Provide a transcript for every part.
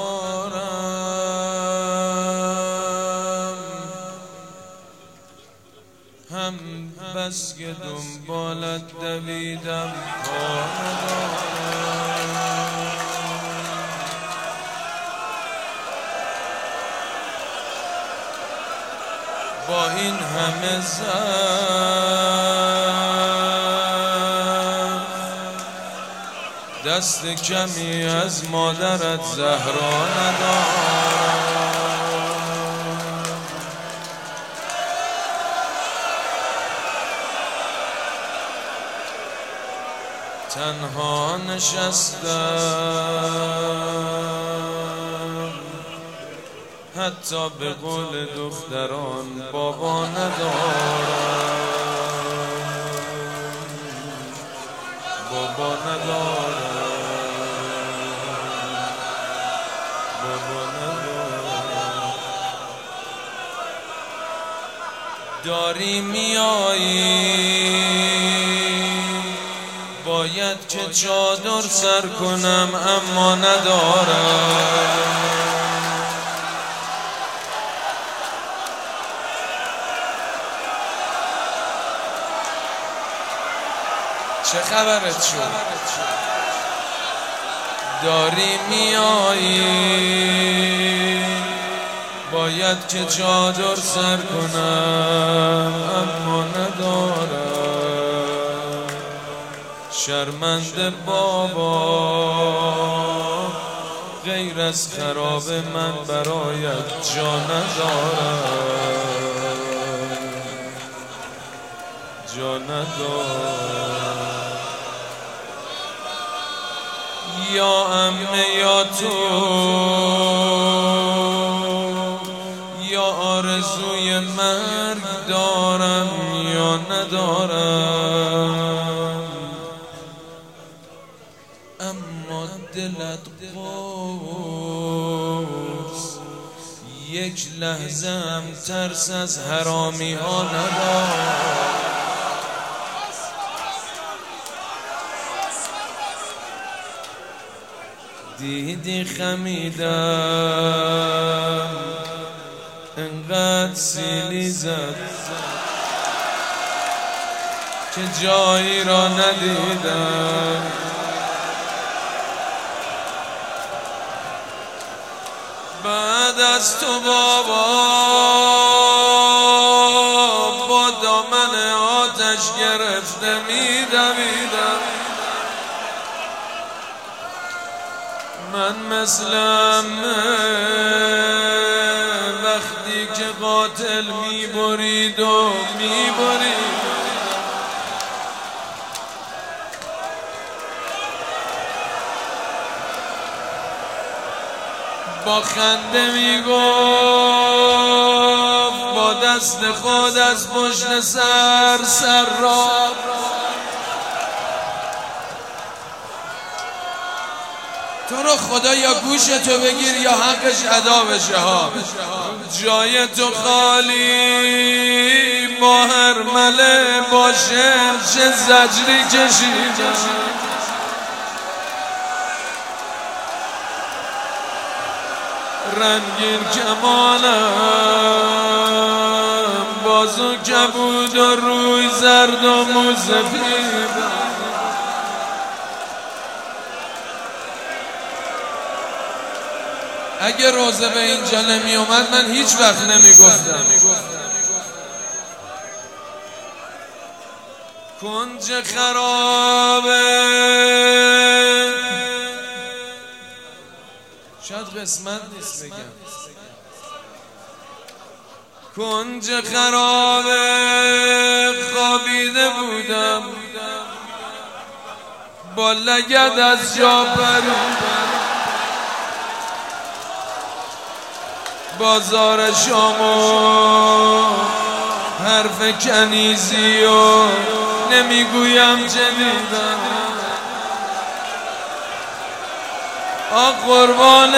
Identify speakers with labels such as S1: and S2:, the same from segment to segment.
S1: ندارم، هم بس که دنبالت دویدم پا ندارم. با این همه ضعف دست کمی از مادرت زهرا ندارم. تنها نشستم، حتی به قول دختران بابا ندارم، بابا ندارم، بابا ندارم. داری میایی باید که چادر سر کنم اما ندارم. چه خبرت شد؟ داری میایی باید که چادر سر کنم اما ندارم. شرمنده بابا غیر از خراب من برایت جا ندارم، جا ندارم. یا عمه یا تو، یا آرزوی مرگ دارم یا ندارم. اما دلت قرص یک لحظه هم ترس از حرامی ها ندارم. دیدی خمیدم انقدر سیلی زد که جایی را ندیدم. بعد از تو بابا با دامن آتش گرفته می‌دویدم. من مثلم وقتی که قاتل میبرید و میبرید. با خنده میگفت با دست خود از پشت سر را تو رو خدا یا گوشتو بگیر یا حقش ادا بشه ها. جای تو خالی با هر مله باشه چه زجری کشیدم. رنگین کمانم بازو کبود و روی زرد و موسفیدم. اگه روزه به اینجا نمی اومد من هیچ وقت نمی گفتم. کنج خرابه شاید قسمت نیست بگم. کنج خرابه خوابیده بودم با لگد از جا پریدم. بازار شامو حرف کنیزی و نمیگویم جدیدم. قربان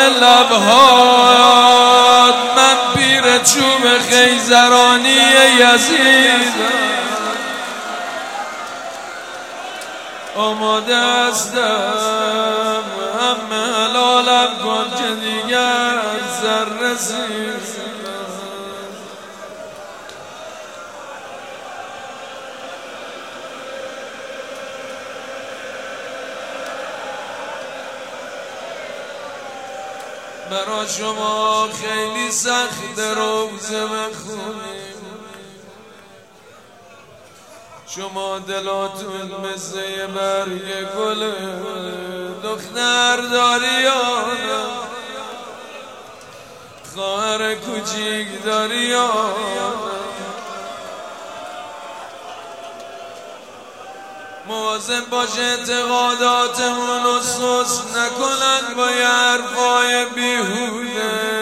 S1: لبهات من پیر چوب خیزرانی یزیدم. آماده هستم همه حلالم کن که دیگر سر رسید. برا شما خیلی سخت روزه بخونیم، شما دلاتون مثل برگ گل دختر داری یا نه، خواهر کوچیک داری یا نه. مواظب باش اعتقاداتمون رو سست نکنن با یه حرفای بیهوده.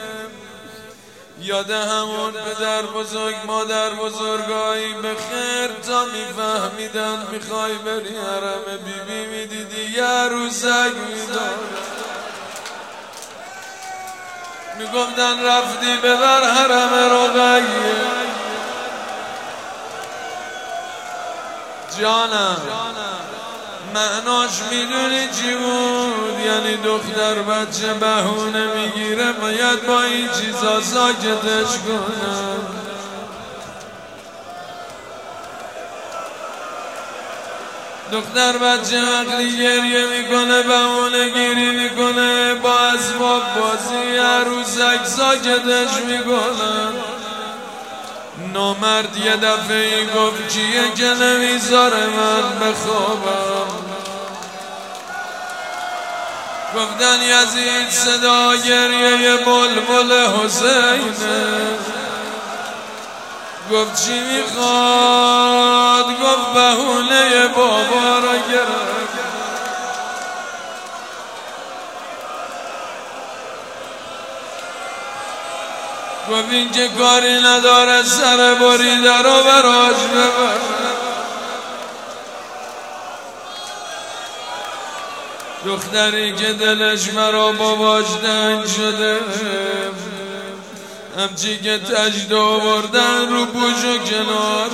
S1: یاد همون پدر بزرگ مادر بزرگایی به خیر تا میفهمیدن میخوای بری حرم بیبی میدیدی یه روزک میدارن، میگفتن رفتی ببر حرم رقیه. جانم معناش میدونی چی بود؟ یعنی دختر بچه بهونه میگیره باید با این چیزا ساکتش کنم. دختر بچه وقتی گریه میکنه بهونه گیری میکنه با اسباب بازی عروسک ساکتش میکنن. نامرد یه دفعه ای گفت چیه که نمیذاره من بخوابم؟ گفتن یزید صدا گریه بلبل حسینه. گفت چی میخواد؟ گفت بهونه بابا را گرفت. گفت این که کاری نداره سر بریده رو براش ببر. دختری که دلش مرا باباش دنگ شده، همچی که تجد آوردن رو پوش و کنار.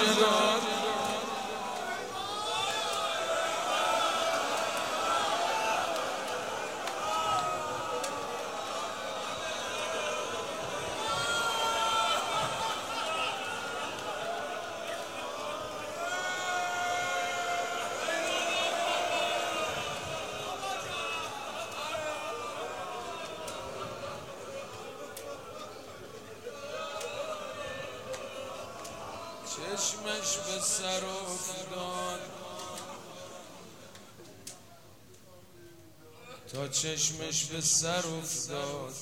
S1: چشمش به سر افتاد تا چشمش به سر افتاد،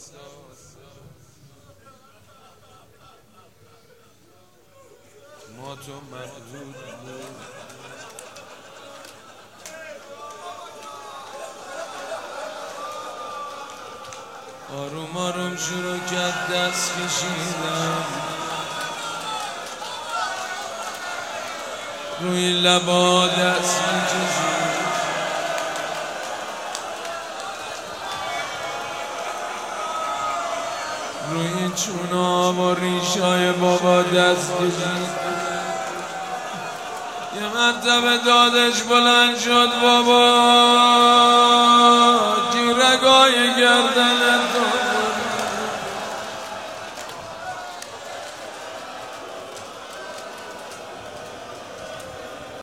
S1: ما تو محدود بود. آروم آروم شروع کرد دست کشیدم روی لبا دست می‌کشید. روی چونا و ریشای بابا دست کشید. یه مرتبه دادش بلند شد بابا کی رگای گردن تو